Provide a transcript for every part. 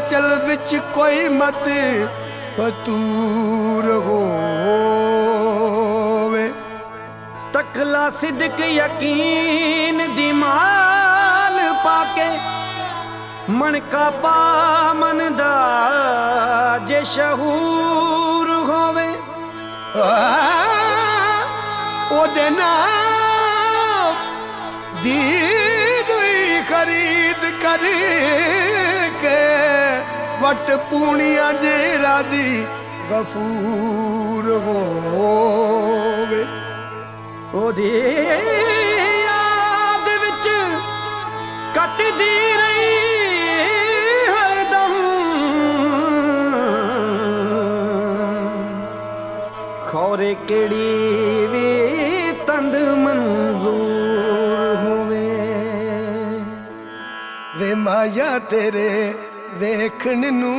चल विच कोई मत फतूर होवे। तकला सिद्क यकीन दी माल पाके मन का पा मन दा जे शहूर होवे। ओदे नाम दी खरीद कर के वट पूनिया जे राजी गफूर होवे। ओदी याद विच कटदी रही हरदम खौरे केड़ी वी तंद मंजूर होवे। वे माया तेरे वेखण नू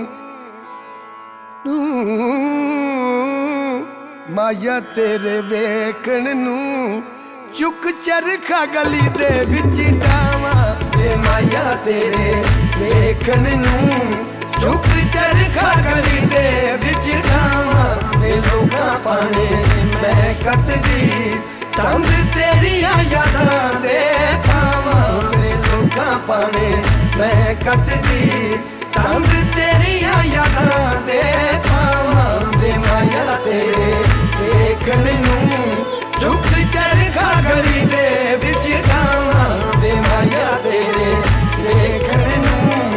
माया तेरे वेखण नू चुक चरखा गली दे विच डावा। वे माया तेरे वेखण नू चुक चरखा गली दे विच डावा। वे लोगां पाने मैं कतदी तंग तेरिया यादां दे खावा। वे लोगां पाने मैं कतदी तंग तेरिया यादां दे खावा। वे माया तेरे वेखण नू चुक चरखा गली दे विच डावा। वे माया तेरे वेखण नू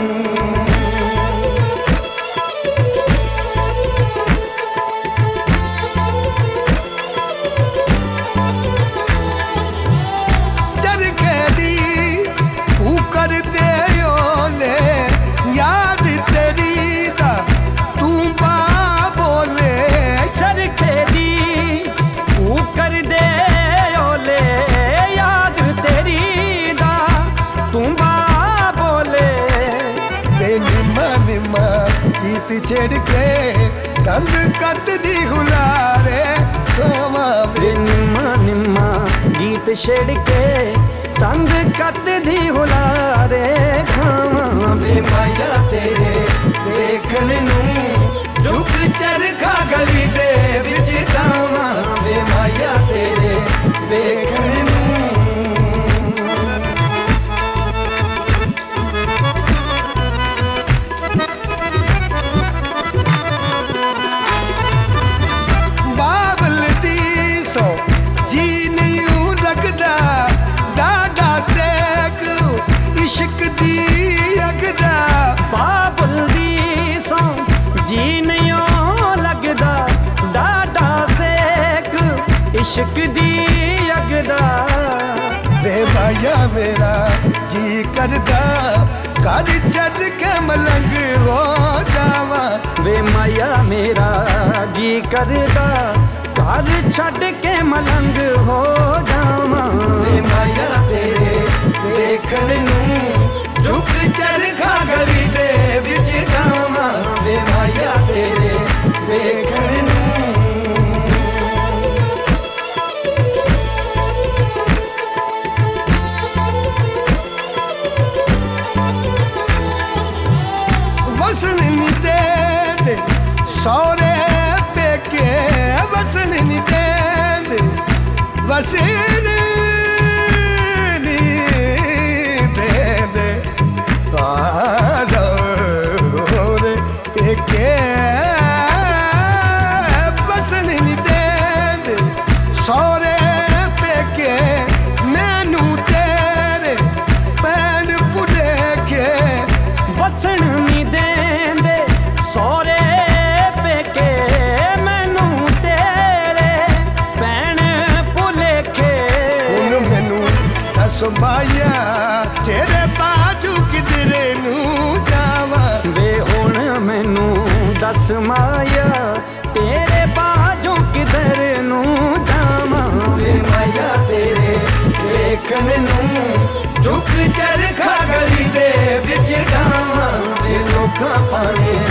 चरखे दी ऊकर ते ओले याद तेरी दा तू बा बोले। चरखे दी ऊकर दे ओले याद तेरी दा तू बा बोले। वे निम्मा निम्मा गीत छेड़ के तंग कत दी हुलारे खावा। वे निम्मा निम्मा गीत छेड़ के तंग कत दी हुलारे खावा। वे माया तेरे वेखण नू चुक चरखा गली दे विच डावा। वे माया तेरे वेखण नू बाबल दी सो जी नहीं लगदा डाडा सेक इश्क दी अगदा। बाबुल दी सौ जी नहीं लगदा डाडा सेक इश्क दी अगदा। वे माया मेरा जी करदा घर छड़ के मलंग हो जावा। वे माया मेरा जी करदा घर छड़ के मलंग हो जावा। वे माया तेरे वेखण नू चुक चरखा गली दे विच डावा। वे माया तेरे वेखण नू वसन नी देंदे सौरे पेके वसन नी देंदे वसन नी देंदे सौरे पेके वसन नी देंदे सौरे पेके मैनू तेरे पैन भुलेखे। वसन नी देंदे सौरे पेके मैनू तेरे भैन भुलेखे। हुण मैनू दस माया तेरे बाजू किधरे नू जावा। वे हुण मैनू दस माया तेरे बाजों किधर नू जावा। वे माया तेरे वेखण नू चुक चरखा गली दे विच डावा। वे लोगां पाने